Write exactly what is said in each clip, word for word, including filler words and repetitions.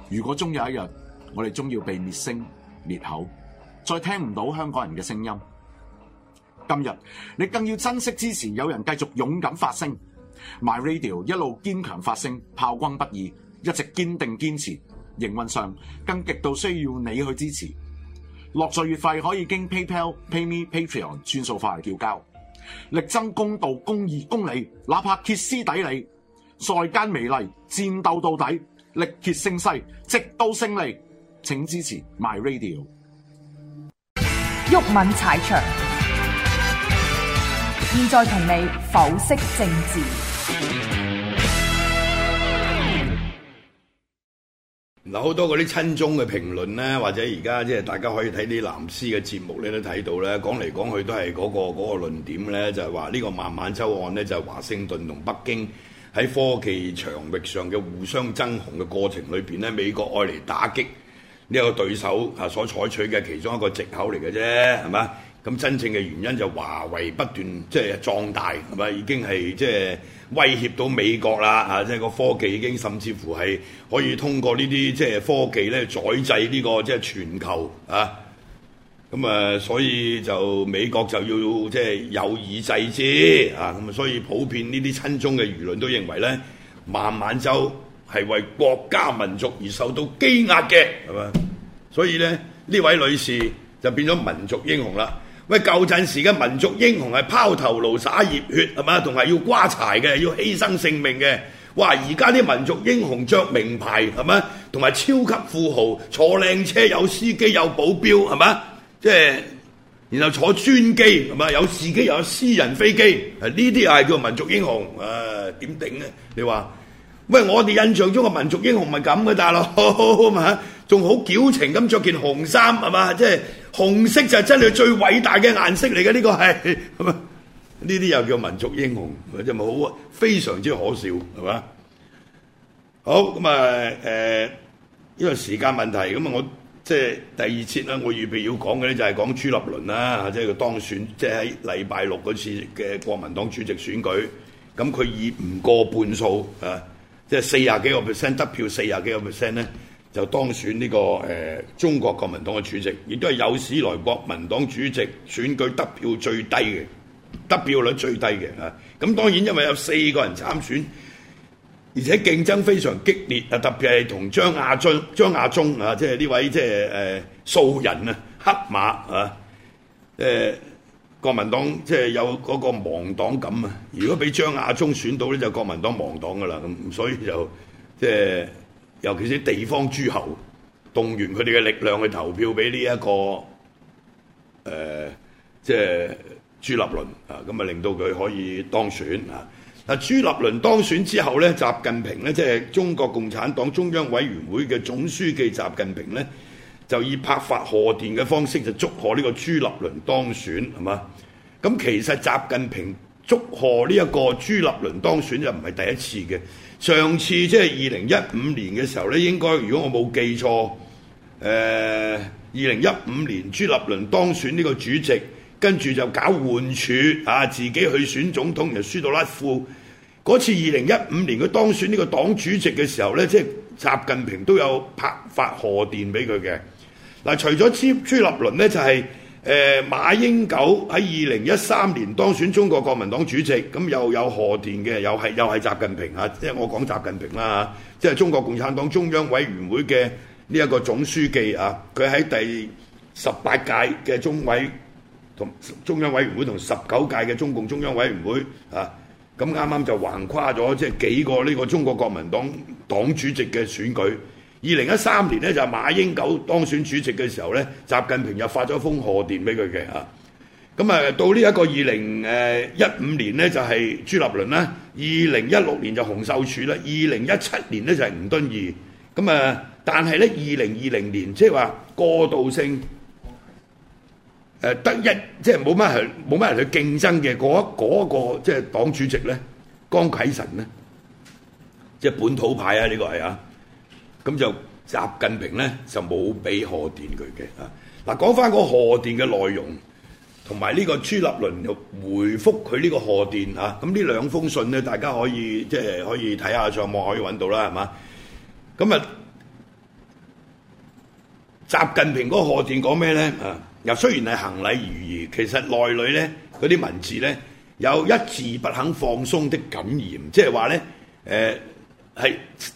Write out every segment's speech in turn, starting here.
如果終有一日，我哋終要被滅聲滅口，再聽唔到香港人嘅聲音，今日你更要珍惜支持有人繼續勇敢發聲。My Radio 一路堅強發聲，炮轟不已，一直堅定堅持。營運上更極度需要你去支持。落稅月費可以經 PayPal、PayMe、Patreon 轉數化嚟繳交。力爭公道、公義、公理，哪怕歇斯底里，在間美利，戰鬥到底，力竭勝勢，直到勝利。請支持 My Radio。 毓民踩場，現在同你剖析政治。 嗱，好多嗰啲親中嘅評論咧，或者而家即係大家可以睇啲藍絲嘅節目咧，都睇到咧，講嚟講去都係嗰個嗰個論點咧，就係話呢個孟晚舟案咧，就係華盛頓同北京喺科技場域上嘅互相爭雄嘅過程裏邊咧，美國愛嚟打擊呢個對手啊所採取嘅其中一個藉口嚟嘅啫，係嘛？咁真正嘅原因就華為不斷即係壯大，係咪已經係即係威脅到美國啦？啊，即係個科技已經甚至乎係可以通過呢啲即係科技咧宰制呢個即係全球啊！咁啊，所以就美國就要即係有意制之啊！咁啊，所以普遍呢啲親中嘅輿論都認為咧，孟晚舟係為國家民族而受到羈壓嘅，係嘛？所以咧，呢位女士就變咗民族英雄啦。喂，舊陣時嘅民族英雄係拋頭顱灑熱血，係嘛？同埋要瓜柴嘅，要犧牲性命嘅。哇！而家啲民族英雄着名牌，係嘛？同埋超級富豪坐靚車，有司機有保鏢，係嘛？即係然後坐專機，係嘛？有自己有私人飛機，係呢啲又係叫民族英雄。誒點頂咧？你話？喂，我哋印象中嘅民族英雄咪咁嘅大佬，嘛仲好矯情咁着件紅衫，係嘛？即係紅色就真係最偉大嘅顏色嚟嘅，呢個係係嘛？呢啲又叫民族英雄，即係咪好非常之可笑，係嘛？好咁啊誒，因為時間問題，咁啊我即係第二節啦，我預備要講嘅咧就係講朱立倫啦，即係佢當選，即係喺禮拜六嗰次嘅國民黨主席選舉，咁佢以唔過半數啊。即係四廿幾個 percent 得票，四廿幾個 percent 咧就當選呢、這個誒、呃、中國國民黨嘅主席，亦都係有史來國民黨主席選舉得票最低嘅，得票率最低嘅啊！咁當然因為有四個人參選，而且競爭非常激烈啊！特別係同張亞中、張亞中啊，即係呢位即係誒素人啊、黑馬啊，誒、呃。國民黨即係有嗰個亡黨感啊！如果俾張亞中選到咧，就國民黨亡黨噶啦咁，所以就即係尤其是地方諸侯動員佢哋嘅力量去投票俾呢一個誒、呃，即係朱立倫啊，咁啊令到佢可以當選啊！嗱，朱立倫當選之後咧，習近平咧即係中國共產黨中央委員會嘅總書記習近平咧，就以拍發賀電嘅方式就祝賀呢個朱立倫當選，係嘛？咁其實習近平祝賀呢一個朱立倫當選就唔係第一次嘅。上次即係二零一五年嘅時候咧，應該如果我冇記錯，誒二零一五年朱立倫當選呢個主席，跟住就搞換柱啊，自己去選總統又輸到甩褲。嗰次二零一五年佢當選呢個黨主席嘅時候咧，即係習近平都有拍發賀電俾佢嘅。嗱，除咗朱朱立倫咧，就係、是、誒、呃、馬英九喺二零一三年當選中國國民黨主席，咁又有賀電嘅，又係又係習近平啊！即係我講習近平啦，即係中國共產黨中央委員會嘅呢一個總書記啊，佢喺第十八屆嘅中委同中央委員會同十九屆嘅中共中央委員會啊，咁啱啱就橫跨咗即係幾個呢個中國國民黨黨主席嘅選舉。二零一三年咧就馬英九當選主席嘅時候咧，習近平又發咗封賀電俾佢嘅嚇。咁啊到呢一個二零誒一五年咧就係朱立倫啦，二零一六年就洪秀柱啦，二零一七年咧就係吳敦義。咁啊，但係咧二零二零年即係話過渡性誒得一，即係冇乜人冇乜人去競爭嘅嗰嗰個即係黨主席咧，江啟臣咧，即係本土派啊，呢個係啊。咁就習近平咧就冇俾賀電佢嘅啊！嗱，講翻個賀電嘅內容，同埋呢個朱立倫又回覆佢呢個賀電啊！咁呢兩封信咧，大家可以即係可以睇下上網可以揾到啦，係嘛？咁啊， 習近平嗰個賀電講咩咧？啊，又雖然係行禮如儀，其實內裏咧嗰啲文字咧有一字不肯放鬆的感言，即係話咧誒係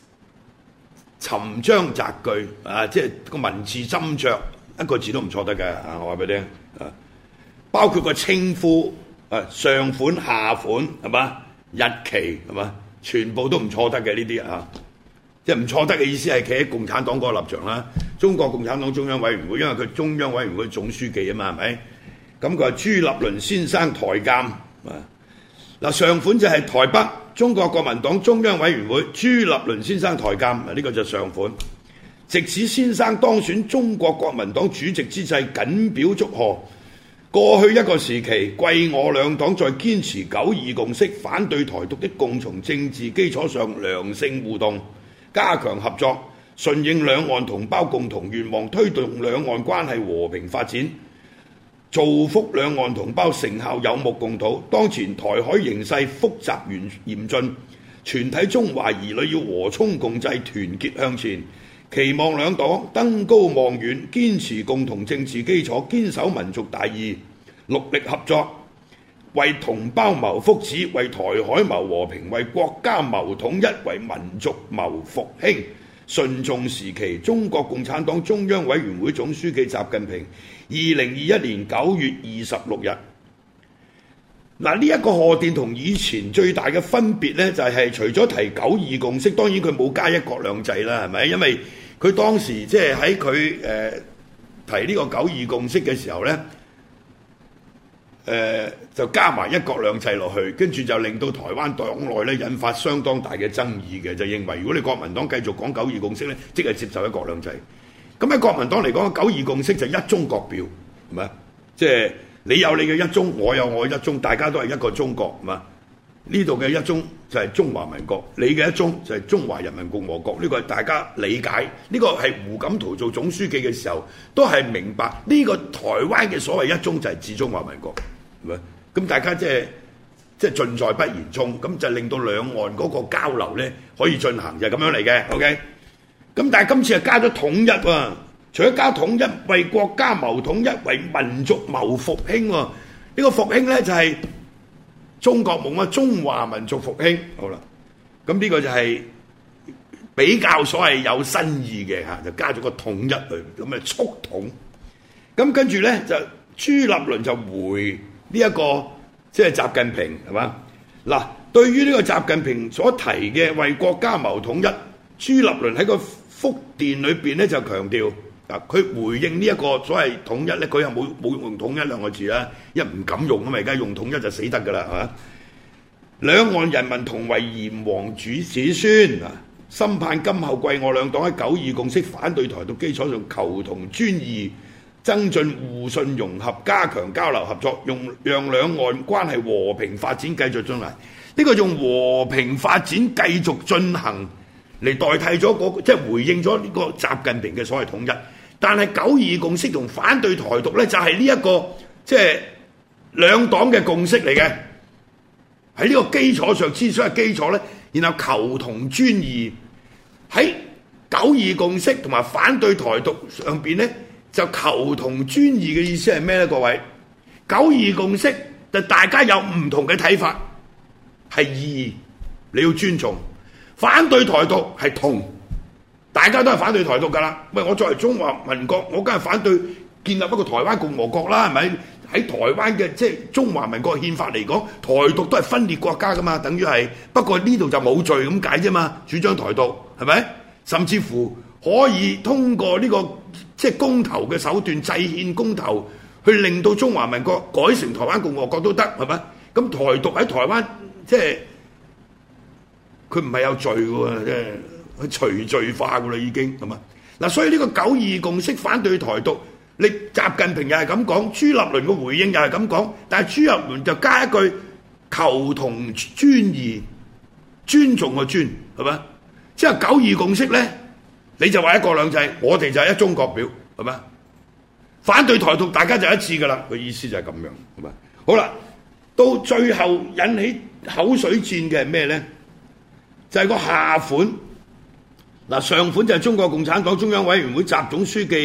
尋章摘句啊，即係個文字斟酌一個字都唔錯得嘅啊！我話俾你聽啊，包括個稱呼啊，上款下款係嘛，日期係嘛，全部都唔錯得嘅呢啲啊！即係唔錯得嘅意思係企喺共產黨嗰個立場啦，中國共產黨中央委員會，因為佢中央委員會總書記啊嘛，係咪？咁佢話朱立倫先生台監啊，嗱上款就係台北中國國民黨中央委員會朱立倫先生台監，啊呢個就上款。藉此先生當選中國國民黨主席之際，謹表祝賀。過去一個時期，貴我兩黨在堅持九二共識、反對台獨的共同政治基礎上良性互動，加強合作，順應兩岸同胞共同願望，推動兩岸關係和平發展，造福兩岸同胞成效有目共睹。當前台海形勢複雜嚴嚴峻，全體中華兒女要和衷共濟，團結向前。期望兩黨登高望遠，堅持共同政治基礎，堅守民族大義，戮力合作，為同胞謀福祉，為台海謀和平，為國家謀統一，為民族謀復興。順從時期，中國共產黨中央委員會總書記習近平，二零二一年九月二十六日。嗱，呢一個賀電同以前最大嘅分別呢，就係除咗提九二共識，當然佢冇加一國兩制啦，係咪？因為佢當時即係喺佢誒提呢個九二共識嘅時候呢，誒、呃、就加埋一國兩制落去，跟住就令到台灣黨內咧引發相當大嘅爭議嘅，就認為如果你國民黨繼續講九二共識呢，即係接受一國兩制。咁喺國民黨嚟講，九二共識就一中各表，係咪？即係你有你嘅一中，我有我嘅一中，大家都係一個中國，係嘛？呢度嘅一中就係中華民國，你嘅一中就係中華人民共和國，呢個係大家理解。呢個係胡錦濤做總書記嘅時候都係明白呢個台灣嘅所謂一中就係指中華民國，係咪？咁大家即係即係盡在不言中，咁就令到兩岸嗰個交流咧可以進行，就係咁樣嚟嘅。OK，咁但係今次係加咗統一喎，除咗加統一，為國家謀統一，為民族謀復興喎。呢個復興咧就係中國夢啊，中華民族復興。好啦，咁呢個就係比較所謂有新意嘅嚇，就加咗個統一嚟，咁啊促統。咁跟住咧就朱立倫就回呢一個即係習近平係嘛？嗱，對於呢個習近平所提嘅為國家謀統一，朱立倫喺個復電裏邊咧就強調。嗱，佢回應呢一個所謂統一咧，佢又冇冇用統一兩個字啦，因為唔敢用啊嘛，而家用統一就死得噶啦，係嘛？兩岸人民同為炎黃主子孫啊，深盼今後貴我兩黨喺九二共識反對台獨基礎上求同尊異，增進互信融合，加強交流合作，用讓兩岸關係和平發展繼續進行。呢、這個用和平發展繼續進行嚟代替咗嗰、那個，即係回應咗呢個習近平嘅所謂統一。但係九二共識同反對台獨咧，就係呢一個即係兩黨嘅共識嚟嘅。喺呢個基礎上，之所以基礎咧，然後求同尊異。喺九二共識同埋反對台獨上邊咧，就求同尊異嘅意思係咩咧？各位，九二共識就大家有唔同嘅睇法，係異，你要尊重。反對台獨係同。大家都係反對台獨㗎啦，喂！我作為中華民國，我梗係反對建立一個台灣共和國啦，係咪？喺台灣嘅即係中華民國憲法嚟講，台獨都係分裂國家㗎嘛，等於係。不過呢度就冇罪咁解啫嘛，主張台獨係咪？甚至乎可以通過呢個即係公投嘅手段，制憲公投，去令到中華民國改成台灣共和國都得，係咪？咁台獨喺台灣即係佢唔係有罪嘅喎，即係。佢除罪化噶啦，已經咁啊！嗱，所以呢個九二共識反對台獨，你習近平又係咁講，朱立倫嘅回應又係咁講，但係朱立倫就加一句求同尊異，尊重個尊係咪？即係九二共識咧，你就話一國兩制，我哋就係一中各表係咪？反對台獨，大家就一致噶啦，個意思就係咁樣係咪？好啦，到最後引起口水戰嘅係咩咧？就係個下款。嗱，上款就係中國共產黨中央委員會習總書記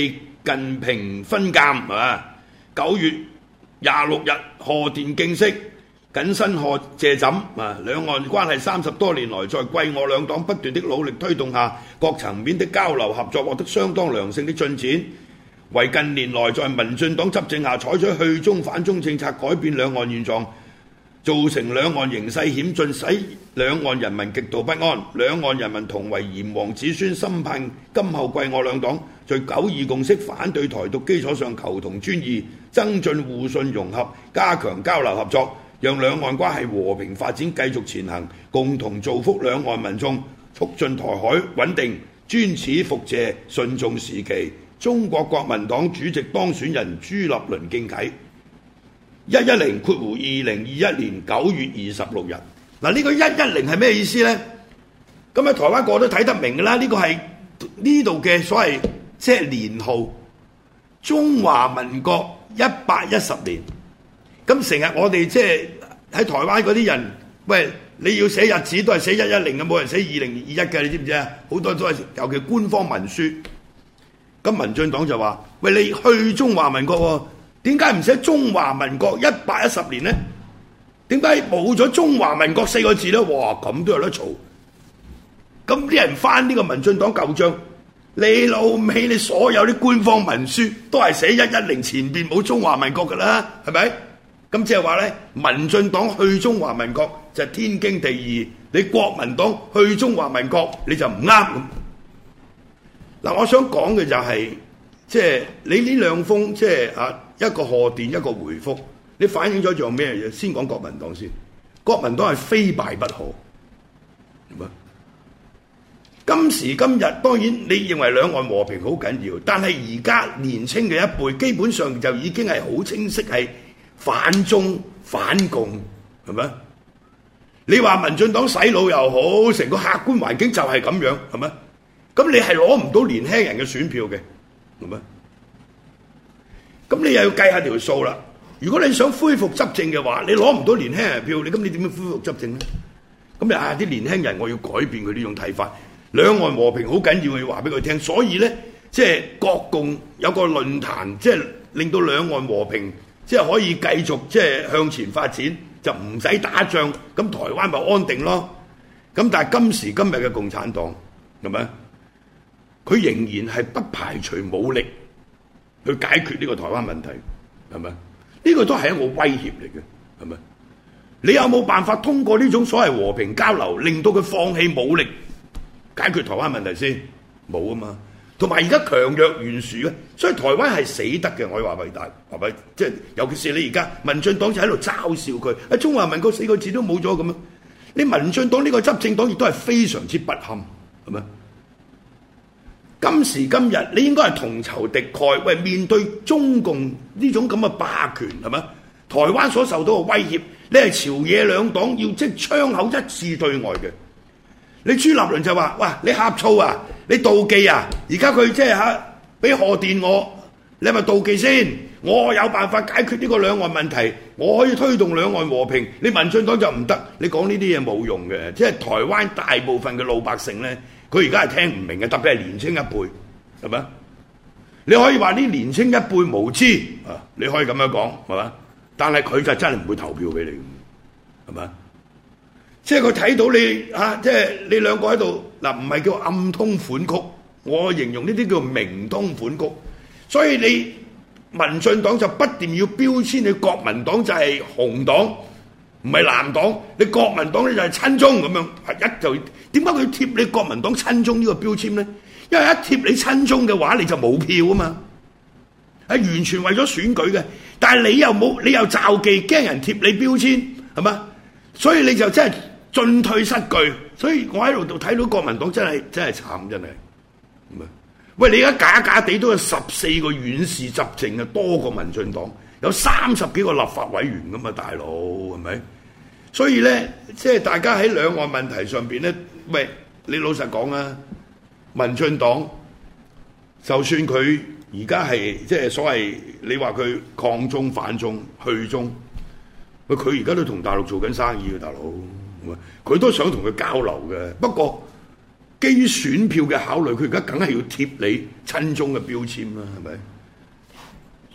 近平分鑑係嘛？九月廿六日賀電敬釋，謹申賀謝枕啊！兩岸關係三十多年來，在貴我兩黨不斷的努力推動下，各層面的交流合作獲得相當良性的進展。為近年來在民進黨執政下採取去中反中政策，改變兩岸現狀，造成兩岸形勢險峻，使兩岸人民極度不安。兩岸人民同為炎黃子孫，深盼今後貴我兩黨在九二共識反對台獨基礎上求同存異，增進互信融合，加強交流合作，讓兩岸關係和平發展繼續前行，共同造福兩岸民眾，促進台海穩定。專此復謝順重時期，中國國民黨主席當選人朱立倫敬啟。一一零括弧二零二一年九月二十六日，嗱、這、呢個一一零係咩意思呢？咁喺台灣個個都睇得明㗎啦，呢、這個係呢度嘅所謂即係年號，中華民國一百一十年。咁成日我哋即係喺台灣嗰啲人，喂，你要寫日子都係寫一一零嘅，冇人寫二零二一嘅，你知唔知啊？好多都係尤其官方文書。咁民進黨就話：喂，你去中華民國喎？點解唔寫中華民國一百一十年呢？點解冇咗中華民國四個字呢？哇，咁都有得嘈。咁啲人翻呢個民進黨舊帳，你老味，你所有啲官方文書都係寫一一零，前邊冇中華民國噶啦，係咪？咁即係話呢，民進黨去中華民國就係天經地義，你國民黨去中華民國你就唔啱咁。嗱，我想講嘅就係，即係你呢兩封即係啊。一個賀電，一個回覆，你反映咗一樣咩嘢？先講國民黨先，國民黨係非敗不可，係嘛？今時今日，當然你認為兩岸和平好緊要，但係而家年青嘅一輩基本上就已經係好清晰係反中反共，係咪？你話民進黨洗腦又好，成個客觀環境就係咁樣，係咪？咁你係攞唔到年輕人嘅選票嘅，係咪？咁你又要計下條數啦。如果你想恢復執政嘅話，你攞唔到年輕人票，你咁你點樣恢復執政呢？咁你啊啲年輕人，我要改變佢呢種睇法。兩岸和平好緊要，要話俾佢聽。所以呢，即係國共有個論壇，即係令到兩岸和平，即係可以繼續即係向前發展，就唔使打仗。咁台灣咪安定咯。咁但係今時今日嘅共產黨係咪？佢仍然係不排除武力去解決呢個台灣問題，係咪？呢個都係一個威脅嚟嘅，係咪？你有冇辦法通過呢種所謂和平交流，令到佢放棄武力解決台灣問題先？冇啊嘛。同埋而家強弱懸殊嘅，所以台灣係死得嘅。我話偉大，係咪？即係尤其是你而家民進黨就喺度嘲笑佢，啊中華民國四個字都冇咗咁樣。你民進黨呢個執政黨亦都係非常之不堪，係咪？今時今日，你應該係同仇敵愾，喂，面對中共呢種咁嘅霸權，係咪？台灣所受到嘅威脅，你係朝野兩黨要即槍口一致對外嘅。你朱立倫就話：哇，你呷醋啊，你妒忌啊！而家佢即係嚇俾賀電我，你係咪妒忌先？我有辦法解決呢個兩岸問題，我可以推動兩岸和平。你民進黨就唔得，你講呢啲嘢冇用嘅。即係台灣大部分嘅老百姓咧。佢而家係聽唔明嘅，特別係年青一輩，係咪？你可以話啲年青一輩無知啊，你可以咁樣講，係嘛？但係佢就真係唔會投票俾你，係咪？即係佢睇到你嚇、啊，即係你兩個喺度嗱，唔係叫暗通款曲，我形容呢啲叫明通款曲。所以你民進黨就不斷要標籤你國民黨就係紅黨。唔係藍黨，你國民黨咧就係親中咁樣，一就點解佢貼你國民黨親中呢個標籤咧？因為一貼你親中嘅話，你就冇票啊嘛，係完全為咗選舉嘅。但係你又冇，你又詐忌驚人貼你標籤，係嘛？所以你就真係進退失據。所以我喺度度睇到國民黨真係真係慘，真係。咁啊，喂，你而家假假地都有十四個縣市執政嘅，多過民進黨。有三十幾個立法委員㗎嘛，大佬係咪？所以咧，即係大家喺兩岸問題上邊咧，喂，你老實講啊，民進黨就算佢而家係即係所謂你話佢抗中反中去中，喂，佢而家都同大陸做緊生意嘅，大佬，佢都想同佢交流嘅。不過基於選票嘅考慮，佢而家梗係要貼你親中嘅標籤啦，係咪？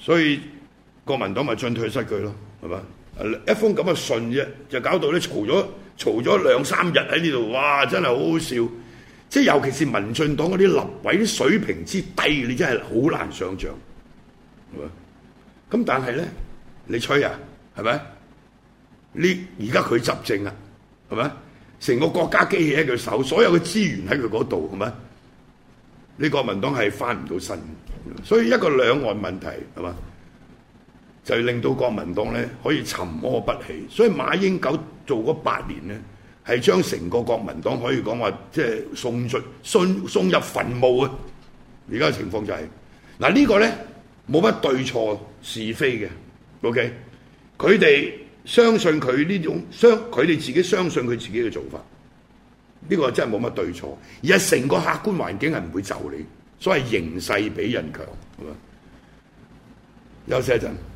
所以國民黨咪進退失據咯，係嘛？一封咁嘅信啫，就搞到咧嘈咗嘈咗兩三日喺呢度，哇！真係好好笑。即係尤其是民進黨嗰啲立委啲水平之低，你真係好難想像，係嘛？咁但係咧，你吹啊，係咪？呢而家佢執政啊，係咪？成個國家機器喺佢手，所有嘅資源喺佢嗰度，係咪？呢國民黨係翻唔到身，所以一個兩岸問題係嘛，就令到國民黨咧可以沉疴不起。所以馬英九做嗰八年咧，係將成個國民黨可以講話即係送進送送入墳墓啊！而家嘅情況就係、是、嗱、這個、呢個咧冇乜對錯是非嘅 ，OK？ 佢哋相信佢呢種相，佢哋自己相信佢自己嘅做法。呢個真係冇乜對錯，而係成個客觀環境係唔會就你，所謂形勢比人強，係嘛？休息一陣。